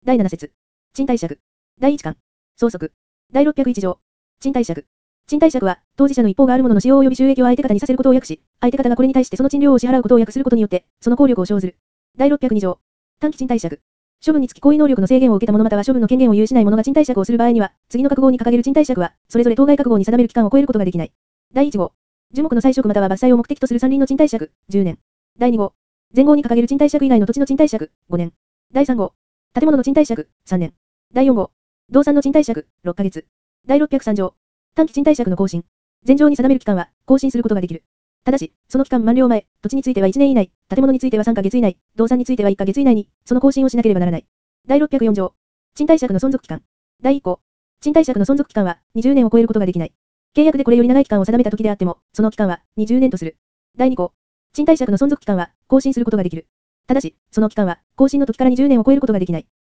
第7節。賃貸借。第1巻。相続。第601条。賃貸借。賃貸借は、当事者の一方があるものの使用及び収益を相手方にさせることを訳し、相手方がこれに対してその賃料を支払うことを訳することによって、その効力を生ずる。第602条。短期賃貸借。処分につき行為能力の制限を受けた者または処分の権限を有しない者が賃貸借をする場合には、次の各号に掲げる賃貸借は、それぞれ当該各号に定める期間を超えることができない。第1号。樹木の栽植または伐採を目的とする山林の賃貸借、10年。第2号。前号に掲げる賃貸借以外の土地の賃貸借、5年。第3号。建物の賃貸借、3年。第4号。動産の賃貸借、6ヶ月。第603条。短期賃貸借の更新。前条に定める期間は、更新することができる。ただし、その期間満了前、土地については1年以内、建物については3ヶ月以内、動産については1ヶ月以内に、その更新をしなければならない。第604条。賃貸借の存続期間。第1項。賃貸借の存続期間は、20年を超えることができない。契約でこれより長い期間を定めた時であっても、その期間は、20年とする。第2項。賃貸借の存続期間は、更新することができる。ただし、その期間は、更新の時から20年を超えることができない。